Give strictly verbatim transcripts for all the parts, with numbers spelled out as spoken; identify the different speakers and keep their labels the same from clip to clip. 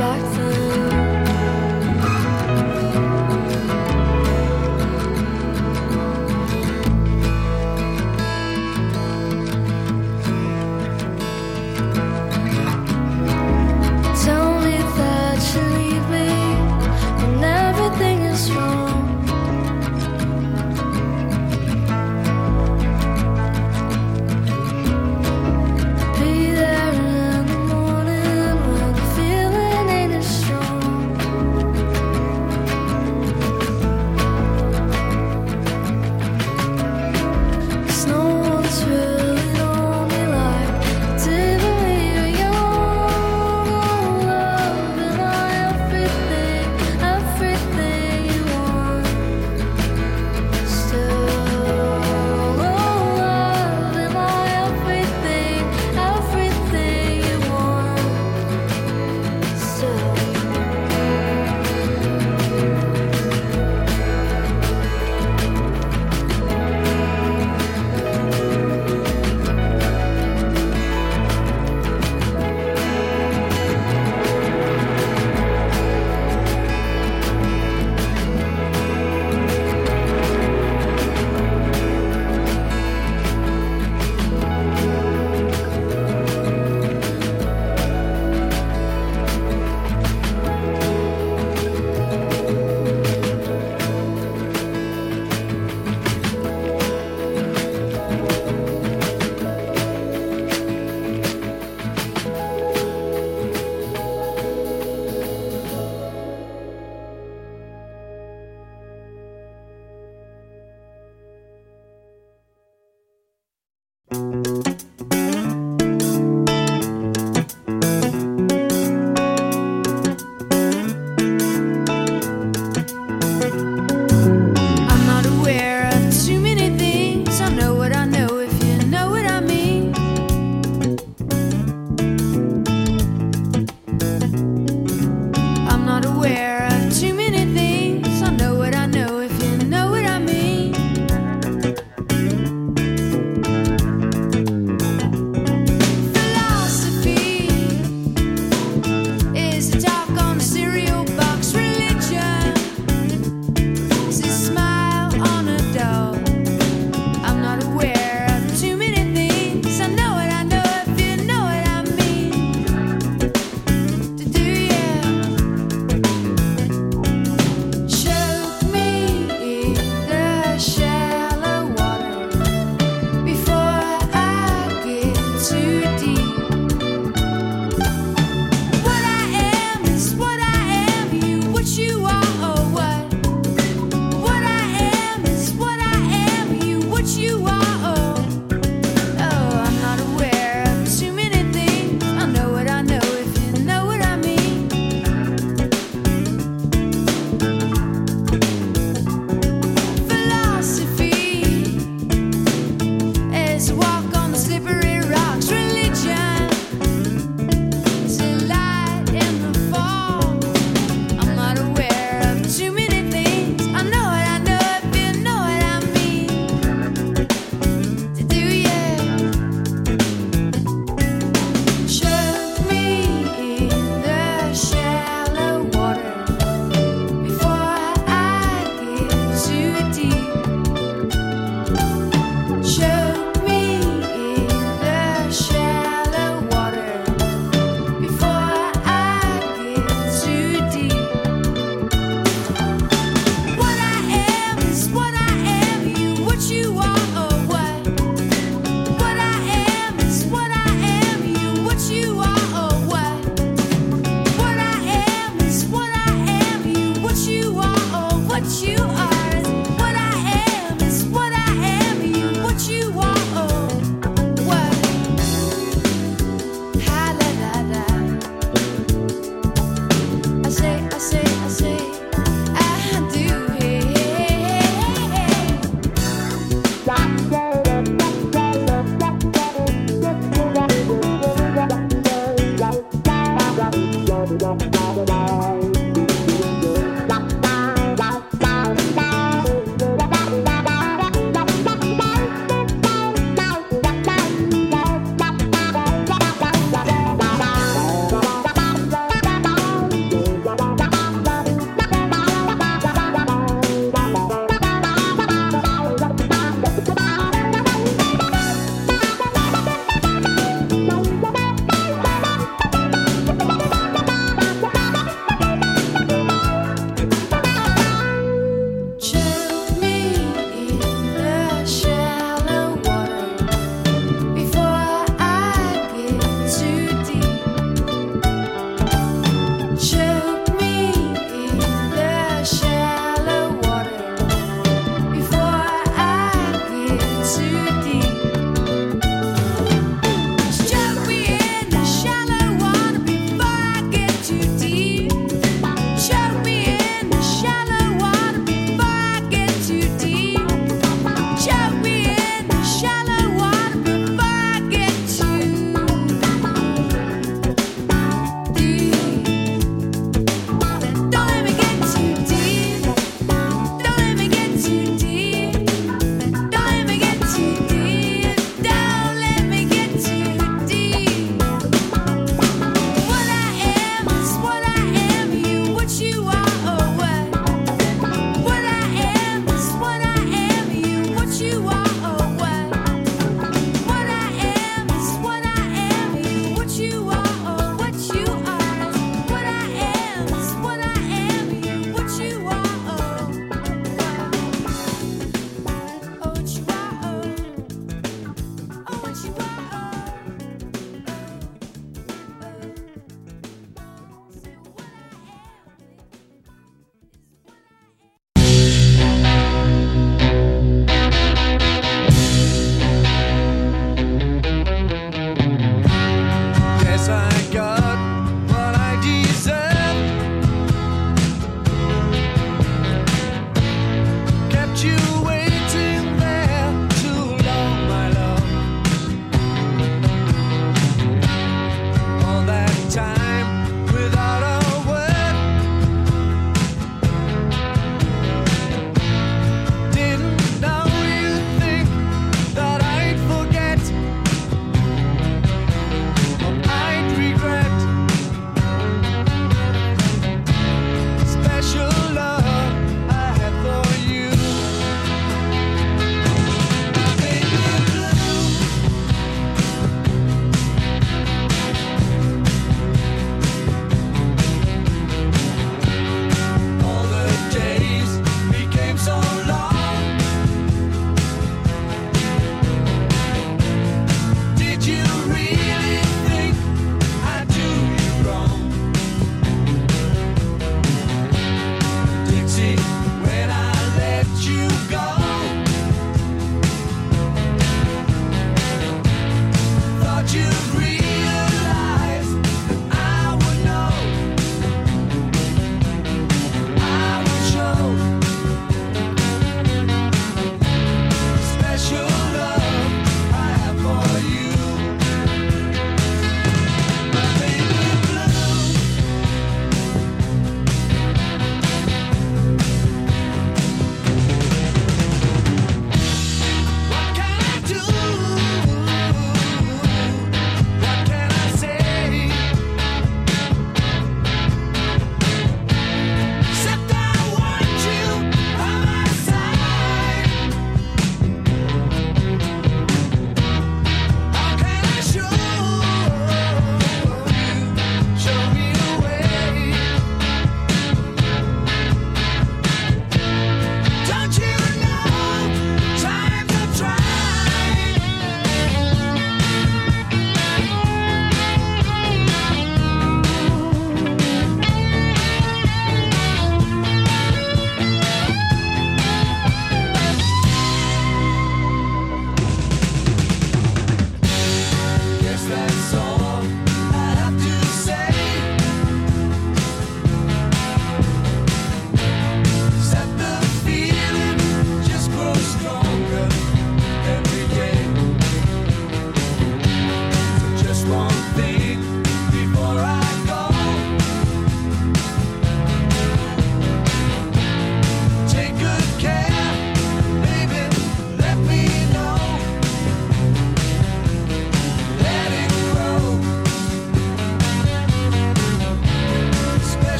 Speaker 1: back then. Tell me that you need me when everything is wrong. Be there in the morning when the feeling ain't as strong.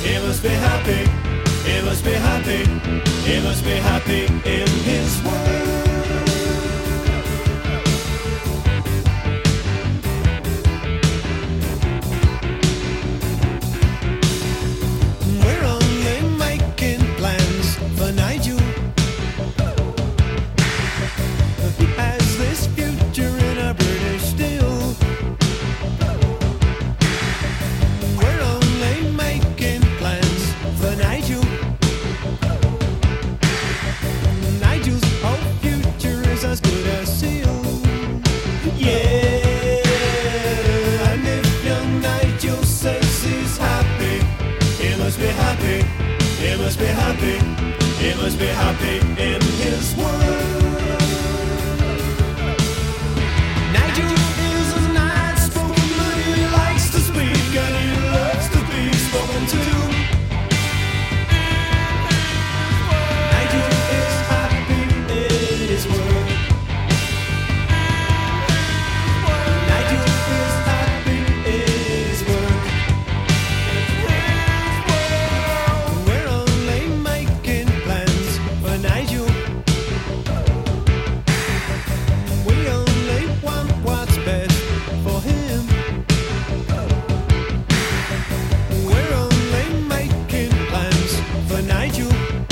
Speaker 2: He must be happy. He must be happy. He must be happy in his world. We're only making plans for Nigel. He has this future in a British steel. We're only making plans for Nigel. Nigel's whole future is as good as sealed. Yeah, and if young Nigel says he's happy, he must be happy. He must be happy. He must be happy in his world. Nigel is a nice spoken man. He likes to speak and he loves to be spoken to. Nigel is happy in his world. Nigel is happy in his world. We're only making plans for Nigel. We only want what's best for him. We're only making plans for Nigel.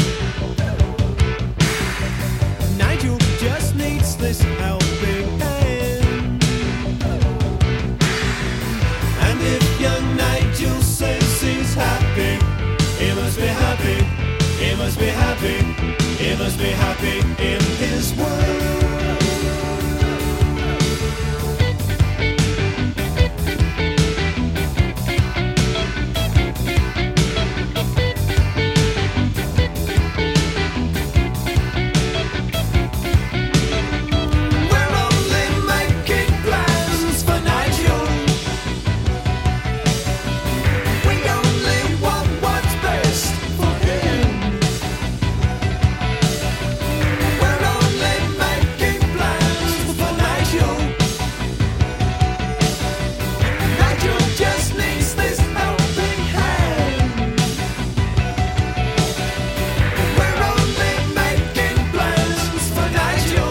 Speaker 2: Nigel just needs this helping hand. And if young Nigel says he's happy, he must be happy. He must be happy. He must be happy in his world. We're only making plans for Nigel. We only want what's best for him. We're only making plans for Nigel. Nigel just needs this helping hand. We're only making plans for Nigel.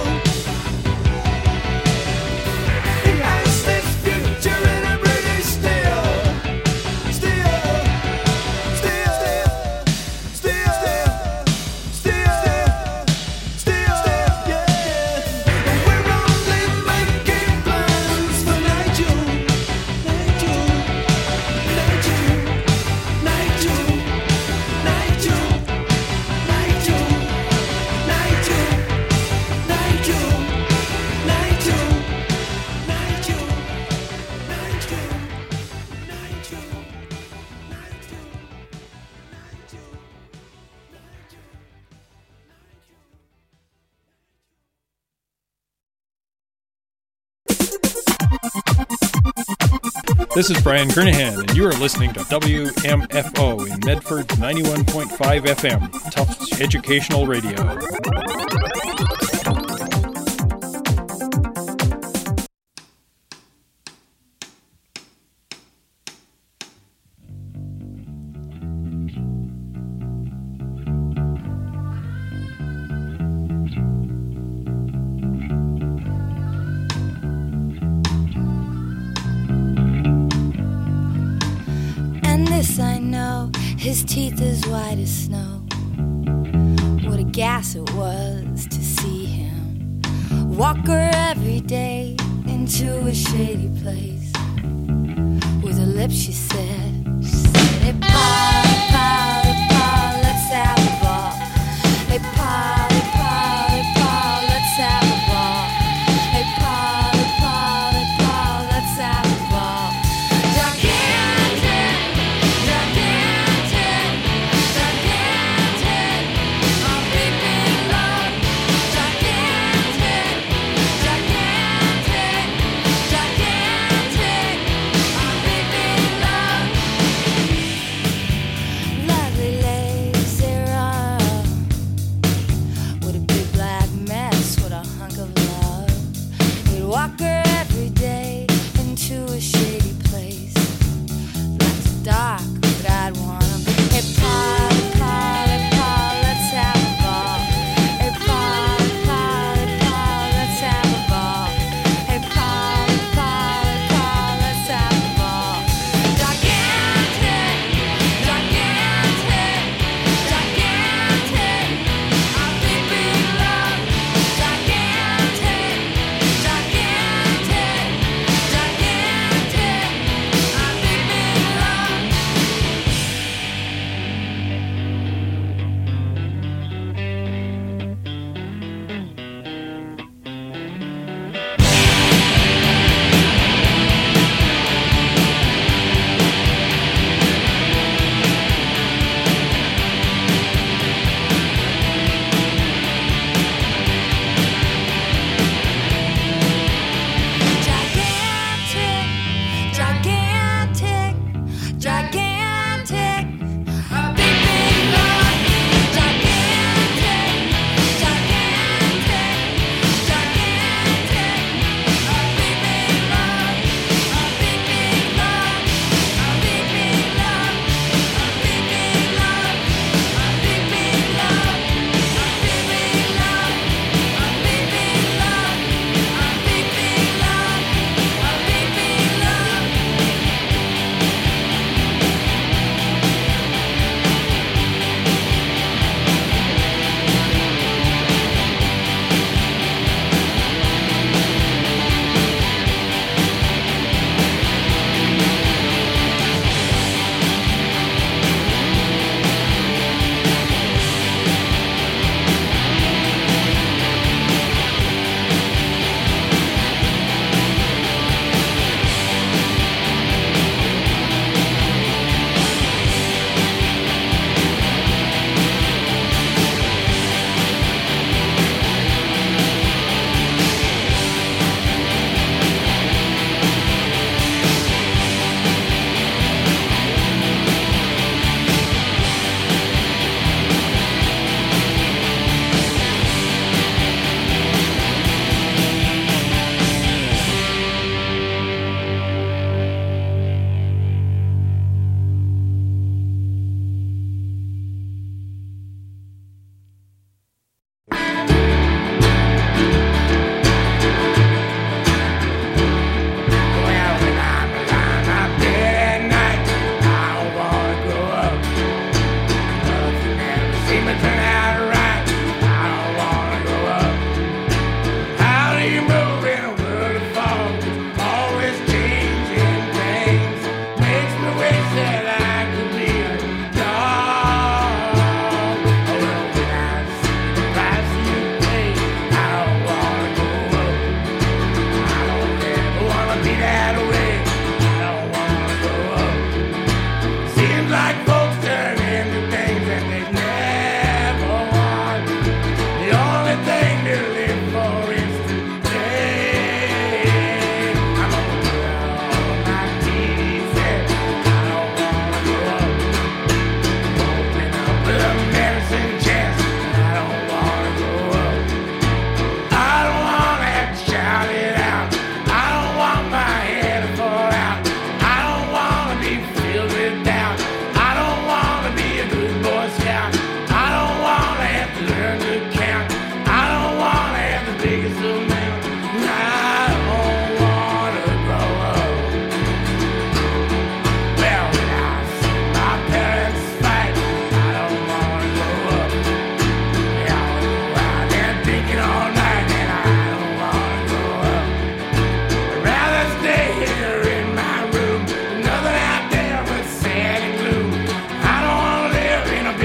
Speaker 2: He has this future in a British steel. Steel. Steel. Steel. Steel. Steel. Steel. Yeah. We're only making plans for Nigel. Nigel. Nigel. Nigel. Nigel. Nigel. Nigel. Nigel. Nigel. Nigel. Nigel.
Speaker 3: This is Brian Kernahan, and you are listening to W M F O in Medford ninety-one point five F M, Tufts Educational Radio.
Speaker 1: And this I know, his teeth as white as snow. What a gas it was to see him walk her every day into a shady place. With her lips she said, she said, hey pa, hey pa, hey pa, let's have a ball. Hey pa, hey pa, hey pa, let's have a ball. Hey pa, hey pa, hey pa, let's have a ball. Gigantic, gigantic, gigantic, my beeping love. Gigantic, gigantic, gigantic, my beeping love.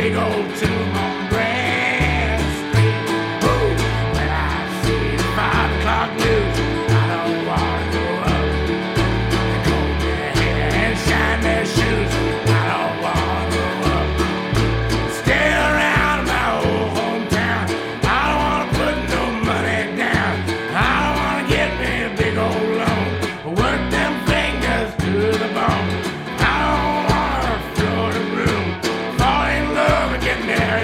Speaker 4: big old tomb on Grand Street. Ooh, when I see the five o'clock news, I don't want to go up and comb their hair and shine their shoes. I don't want to go up. Stay around my old hometown. I don't want to put no money down. I don't want to get me a big old loan. Work them fingers to the bone. I don't want to float a broom. Fall in love and get married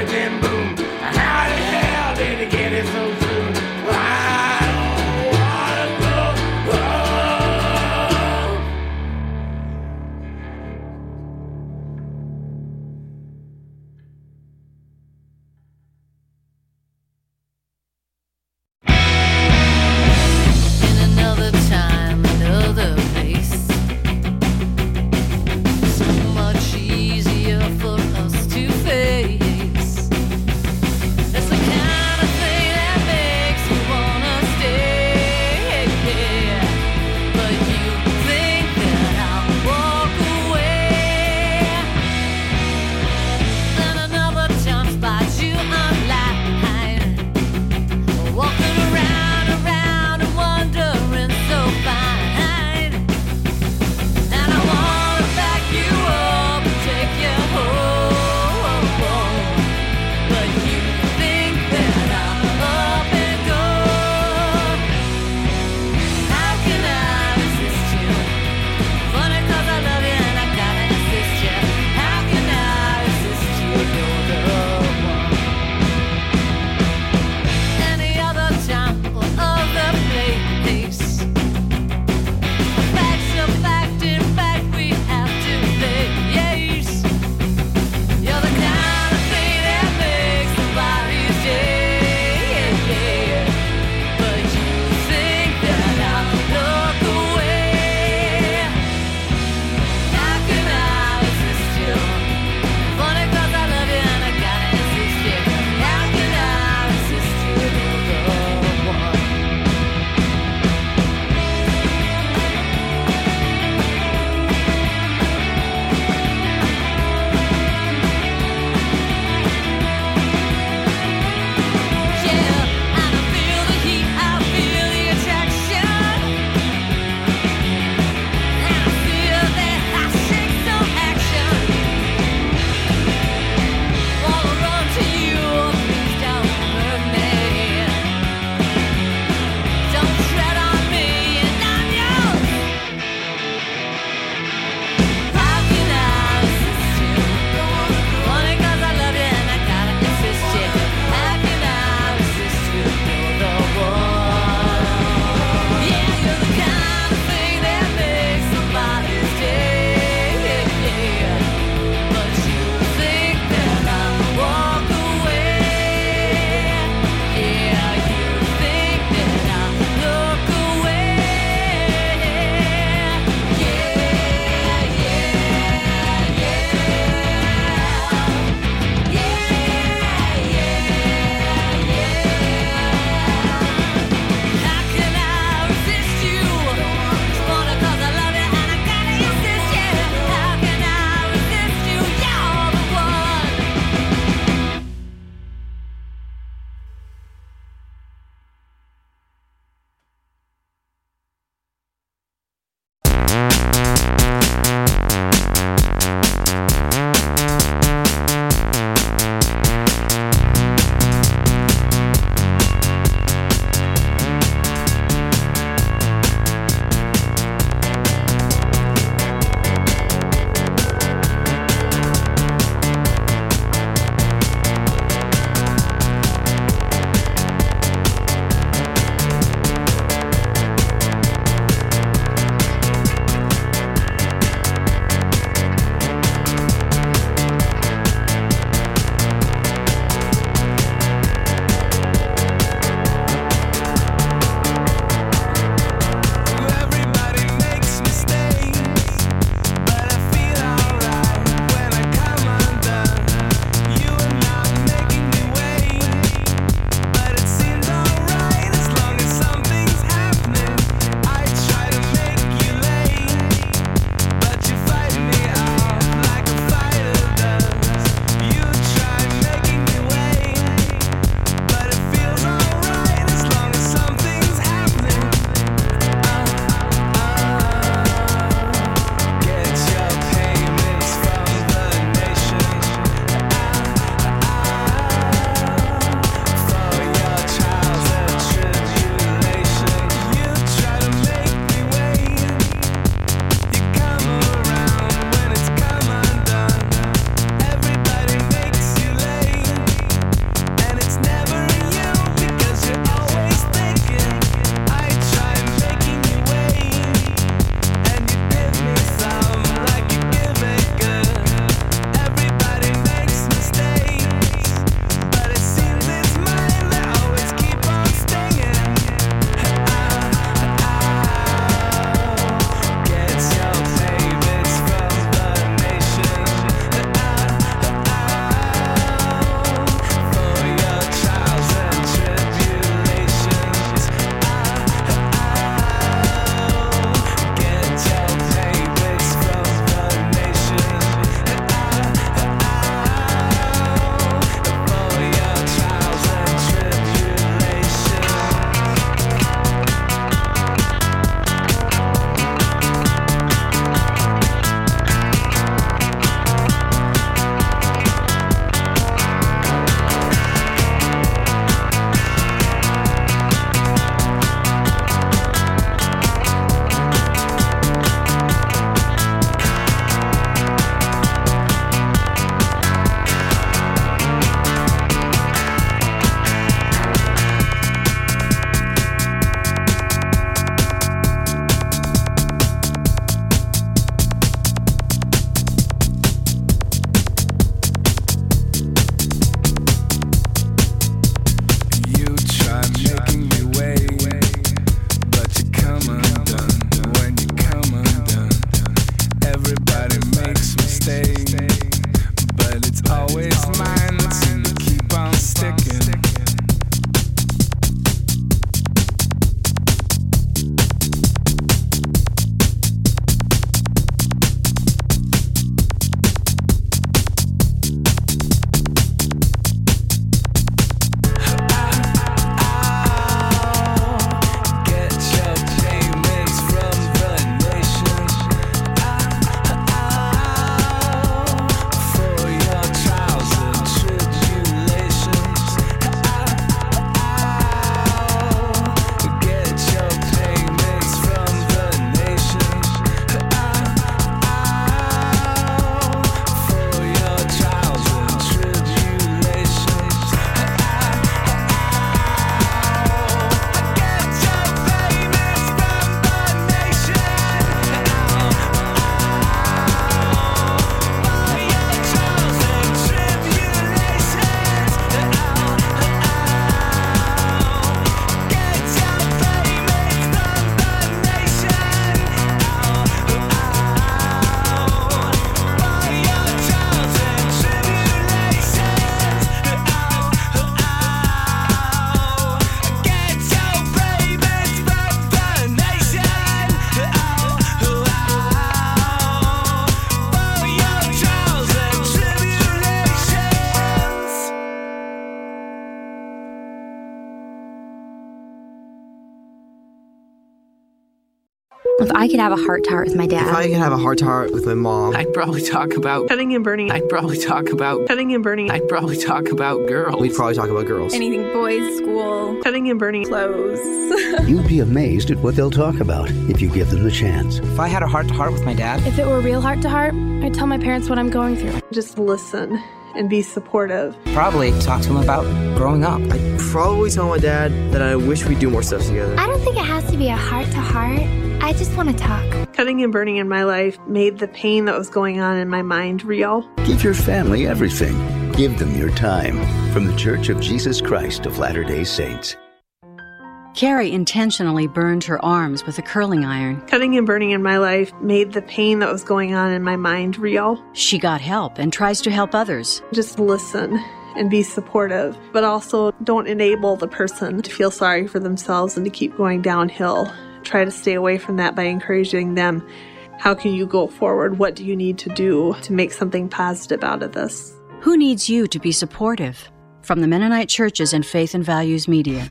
Speaker 5: If I could have a heart-to-heart with my dad.
Speaker 6: If I could have a heart-to-heart with my mom.
Speaker 7: I'd probably talk about cutting and burning. I'd probably talk about cutting and burning. I'd probably talk about girls.
Speaker 6: We'd probably talk about girls.
Speaker 8: Anything boys, school,
Speaker 7: cutting and burning,
Speaker 8: clothes.
Speaker 9: You'd be amazed at what they'll talk about if you give them the chance.
Speaker 6: If I had a heart-to-heart with my dad.
Speaker 10: If it were real heart-to-heart, I'd tell my parents what I'm going through.
Speaker 7: Just listen and be supportive.
Speaker 6: Probably talk to him about growing up. I'd probably tell my dad that I wish we'd do more stuff together.
Speaker 5: I don't think it has to be a heart-to-heart. I just want to talk.
Speaker 7: Cutting and burning in my life made the pain that was going on in my mind real.
Speaker 9: Give your family everything. Give them your time. From the Church of Jesus Christ of Latter-day Saints.
Speaker 11: Carrie intentionally burned her arms with a curling iron.
Speaker 7: Cutting and burning in my life made the pain that was going on in my mind real.
Speaker 11: She got help and tries to help others.
Speaker 7: Just listen and be supportive, but also don't enable the person to feel sorry for themselves and to keep going downhill. Try to stay away from that by encouraging them. How can you go forward? What do you need to do to make something positive out of this?
Speaker 11: Who needs you to be supportive? From the Mennonite Churches and Faith and Values Media.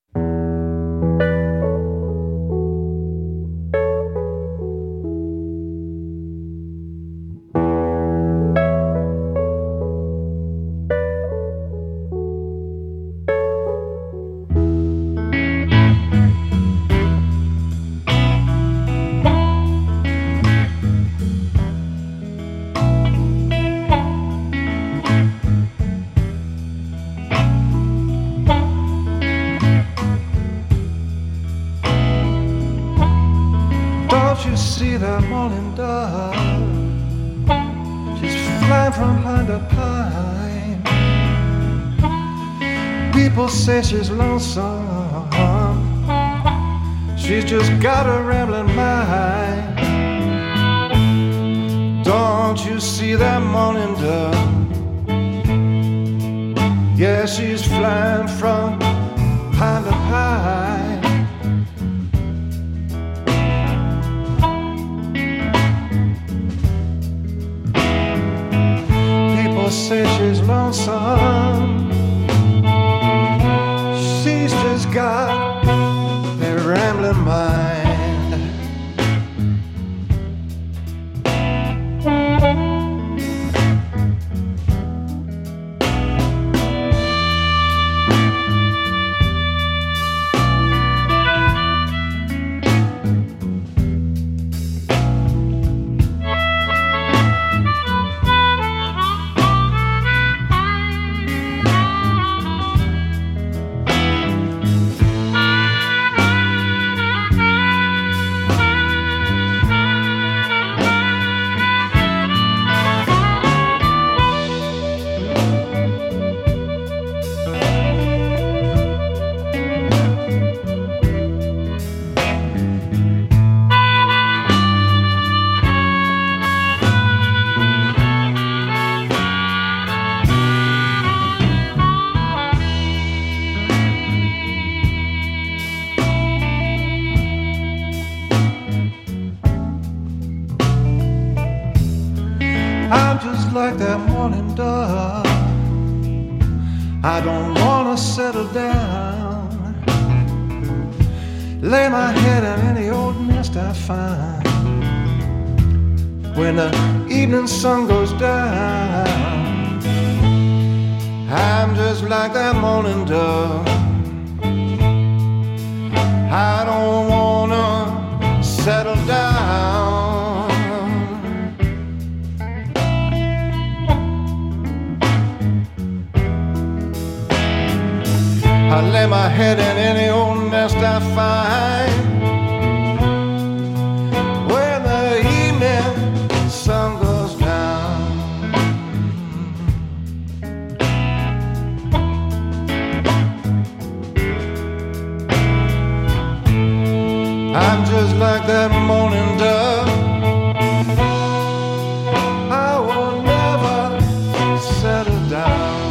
Speaker 2: See that morning dove, she's flying from pine to pine. People say she's lonesome, she's just got a rambling mind. Don't you see that morning dove? Yeah, she's flying from pine to pine. Say she's lonesome, she's just got a rambling mind. Like that morning dove, I don't wanna settle down, lay my head in any old nest I find. When the evening sun goes down, I'm just like that morning dove. I don't wanna settle down. I lay my head in any old nest I find. When the evening sun goes down, I'm just like that morning dove. I will never settle down.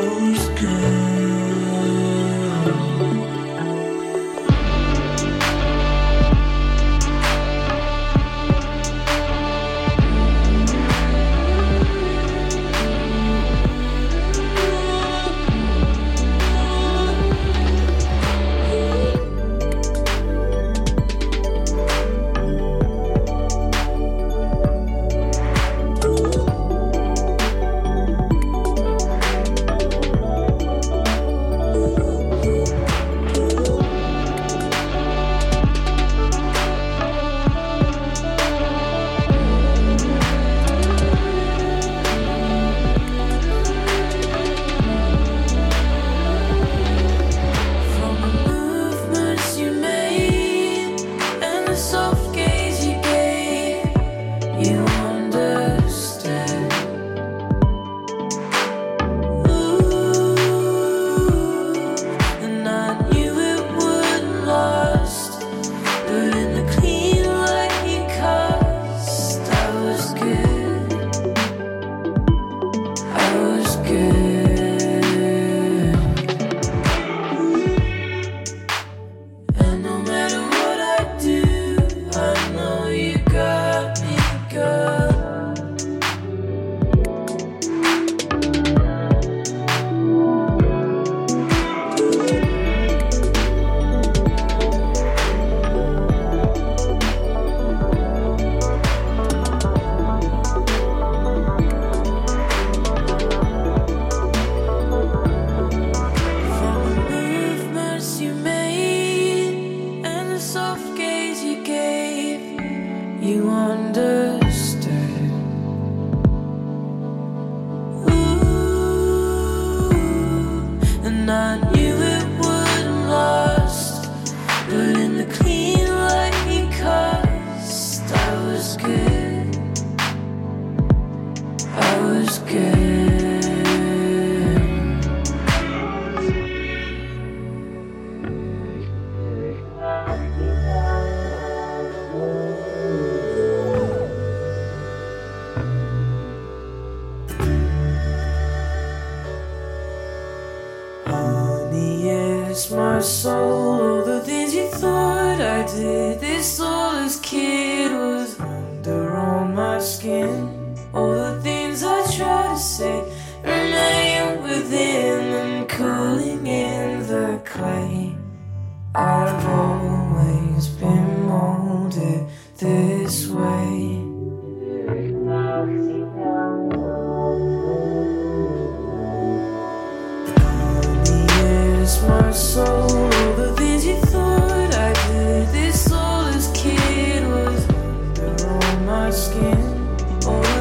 Speaker 8: Skin, all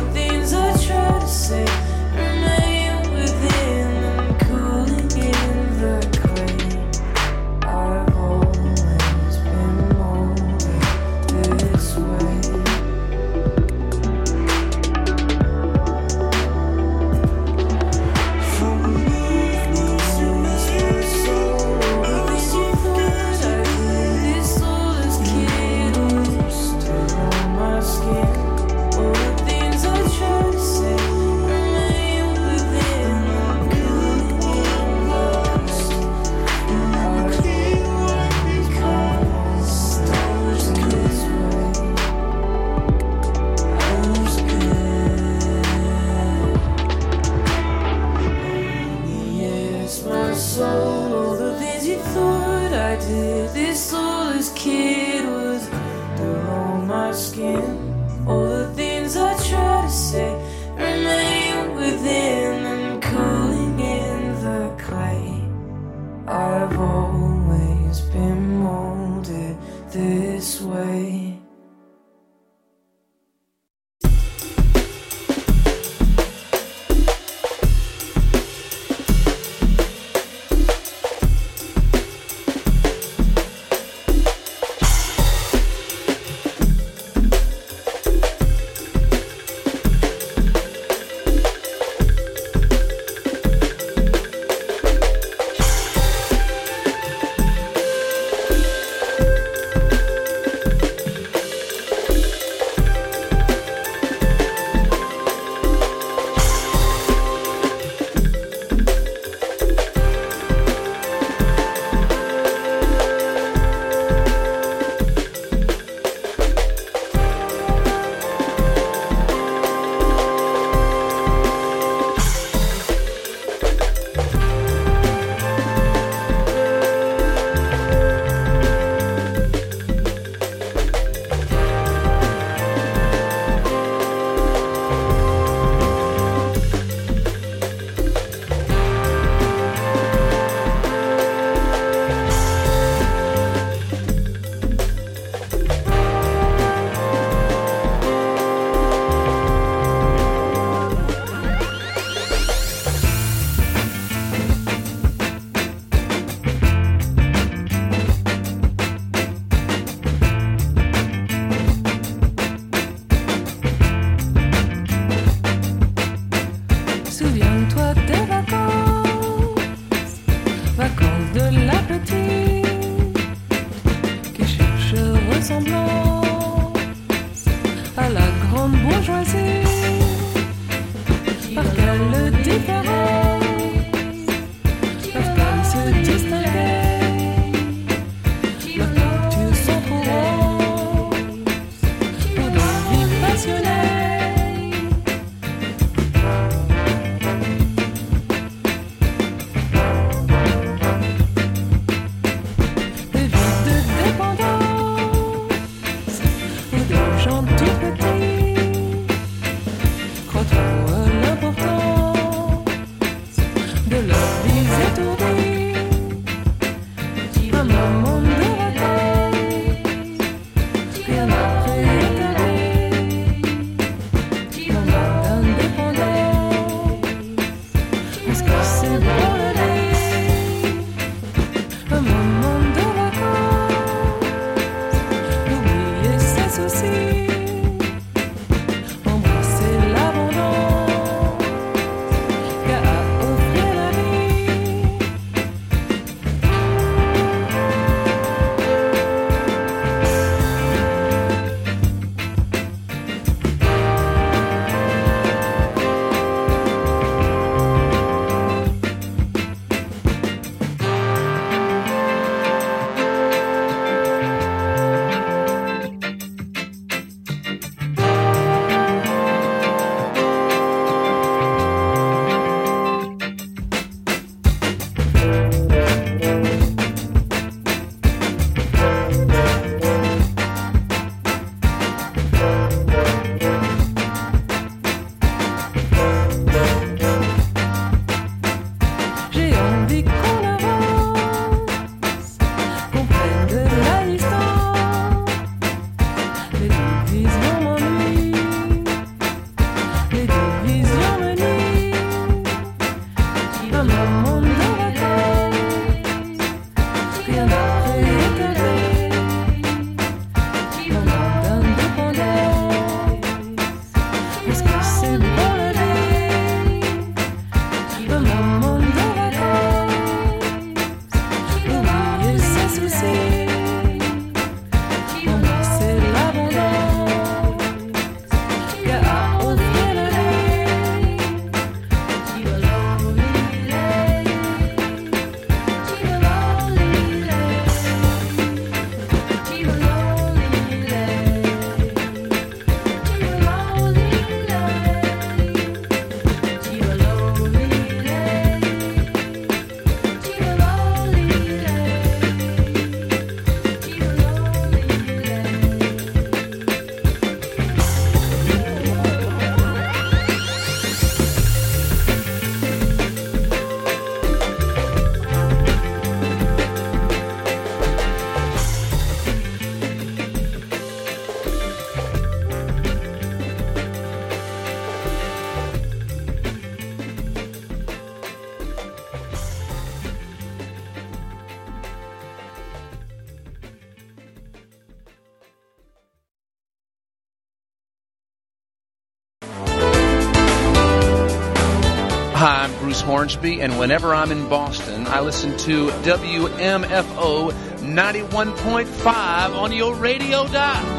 Speaker 8: Hi, I'm Bruce Hornsby, and whenever I'm in Boston, I listen to W M F O ninety-one point five on your radio dial.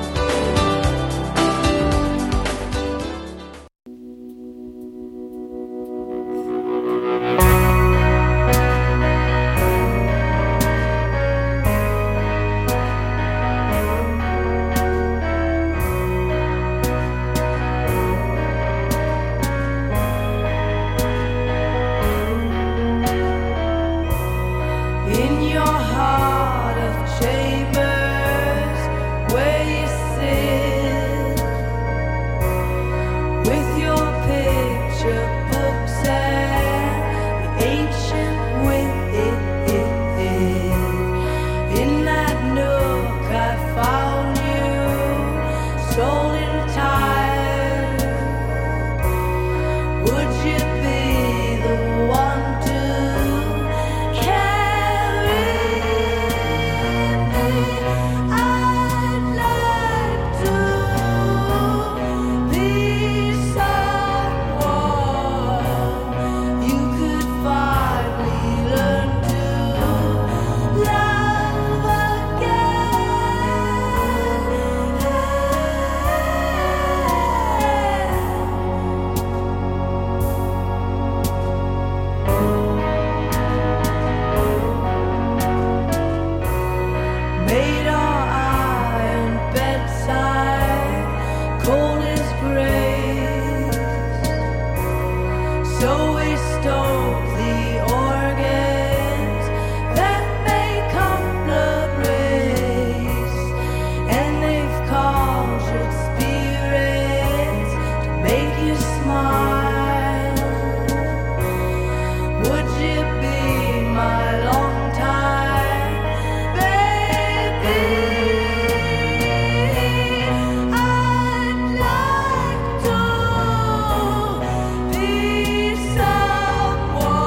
Speaker 12: In your heart of chambers, where you sit with your picture books and the ancient wit. In that nook I found you, stolen tired. Would you be the one to made our iron bedside cold as grace, so we stole the organs that make up blood race, and they've conjured spirits to make you smile. Would you be my long time baby? I'd like to be someone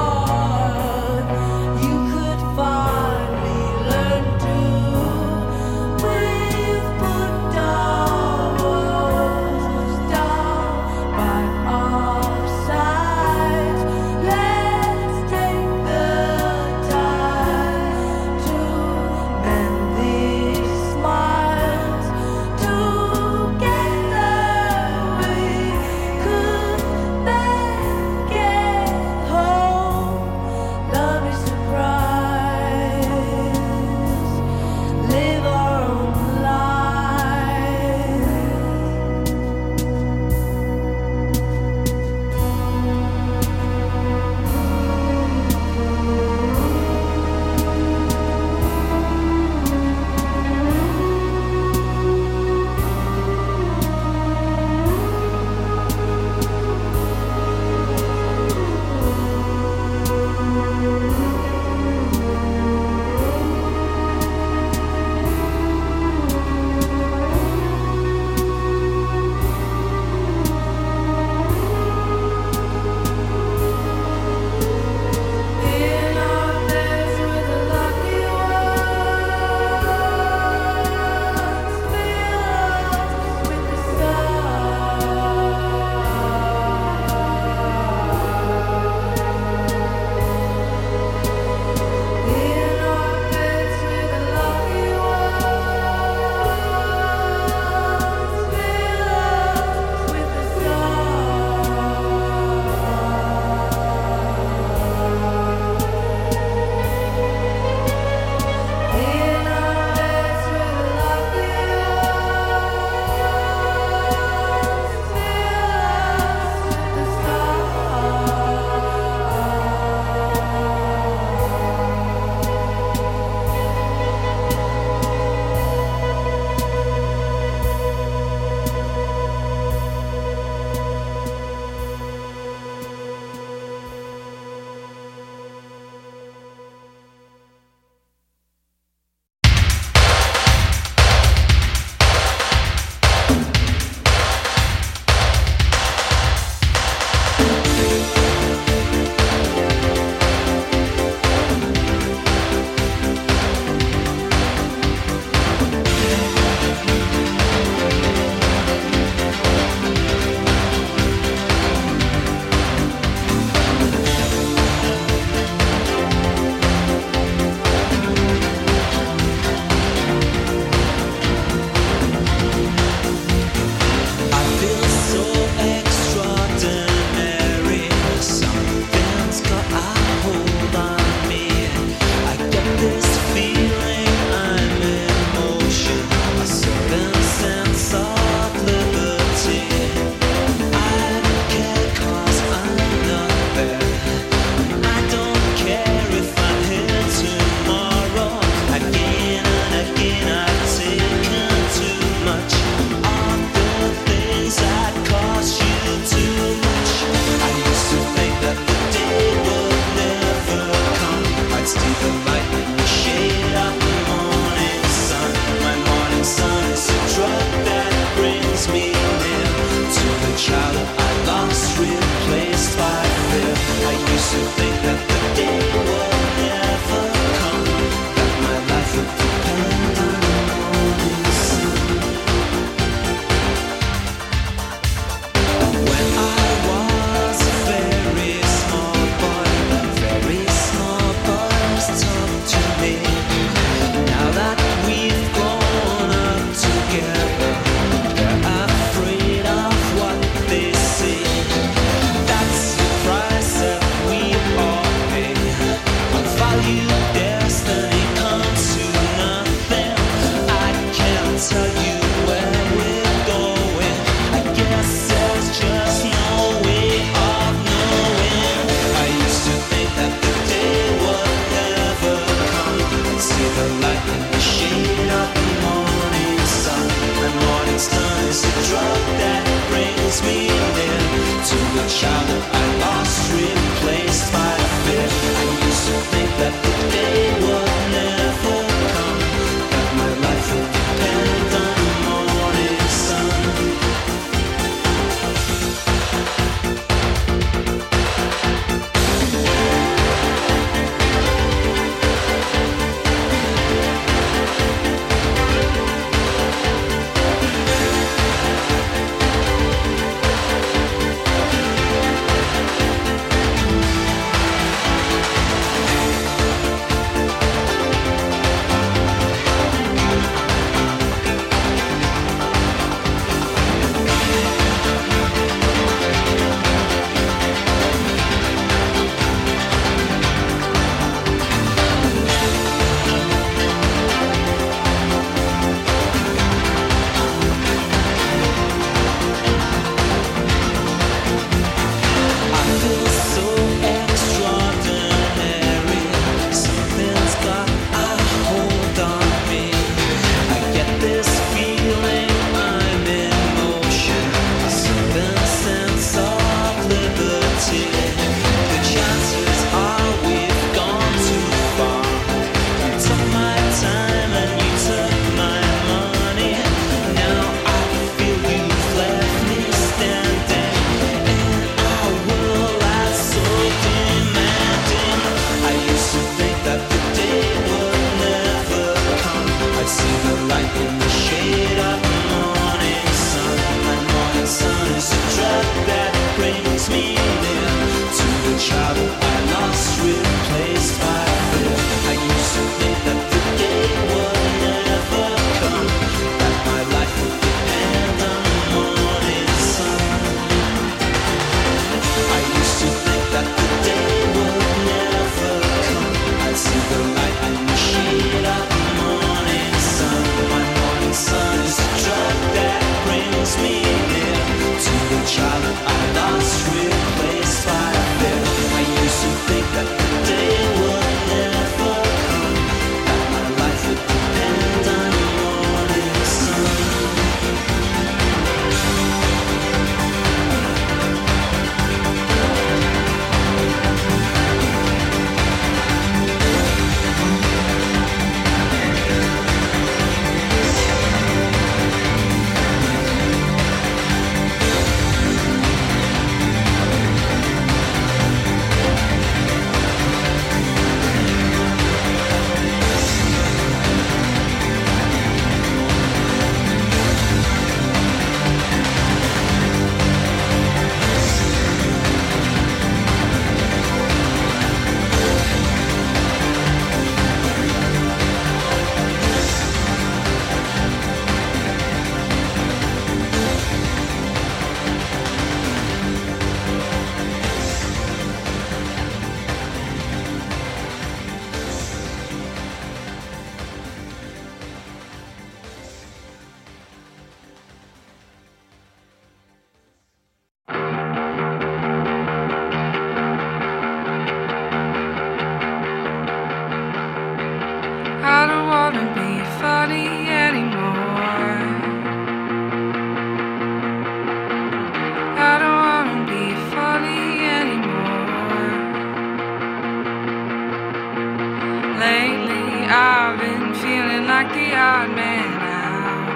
Speaker 12: feeling like the odd man out.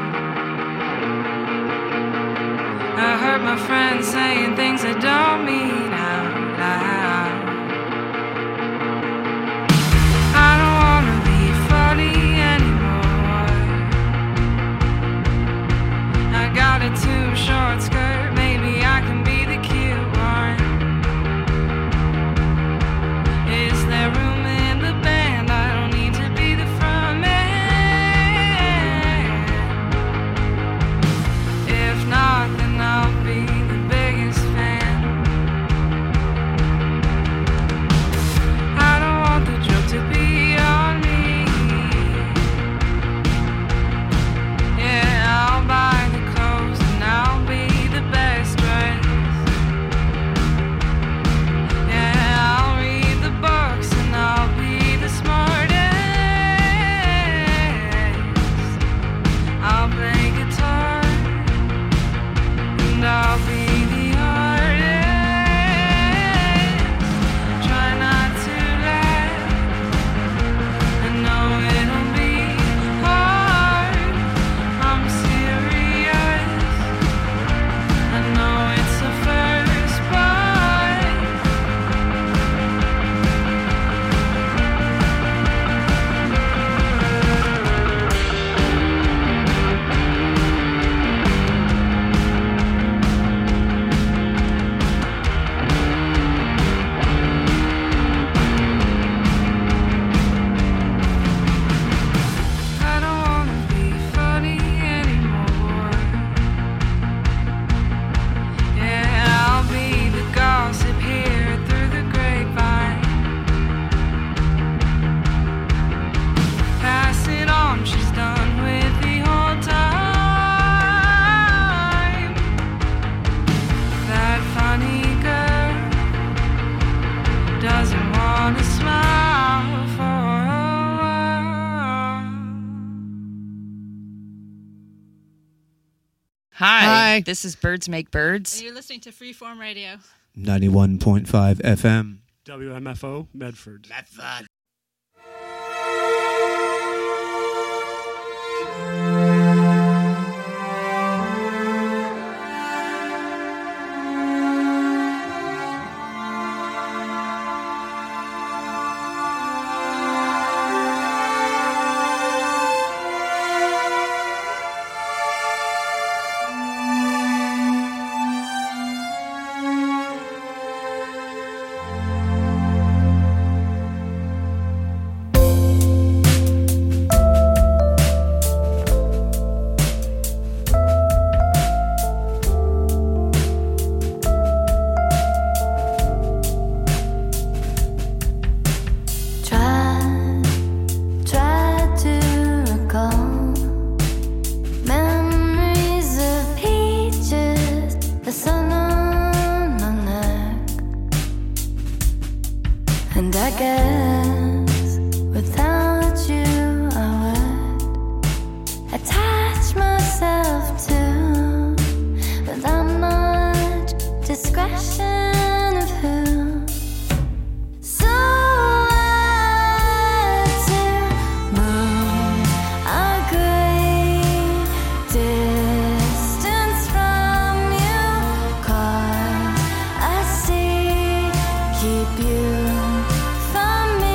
Speaker 12: I heard my friends saying things I don't mean out loud. I don't wanna be funny anymore. I got a too short skirt, maybe I can be the cute one. Is there room in the band? I don't need to be the front man. If not, then I'll be the biggest fan. I don't want the joke to be on me. Yeah, I'll buy the clothes and I'll be the best dressed. Yeah, I'll read the books and I'll be the smartest. I'll play guitar and I'll be the artist. Try not to laugh. I know it'll be hard. I'm serious. I know it's the first part. I don't wanna be funny anymore. Yeah, I'll be the gossip here through the grapevine. Pass it on, she's done with the whole time. That funny girl doesn't wanna smile for a while.
Speaker 13: Hi.
Speaker 14: Hi.
Speaker 13: This is Birds Make Birds.
Speaker 14: And you're listening to Freeform Radio.
Speaker 15: ninety-one point five F M.
Speaker 2: W M F O, Medford.
Speaker 14: Medford.
Speaker 1: Try, try to recall memories of peaches, the sun on my neck, and I guess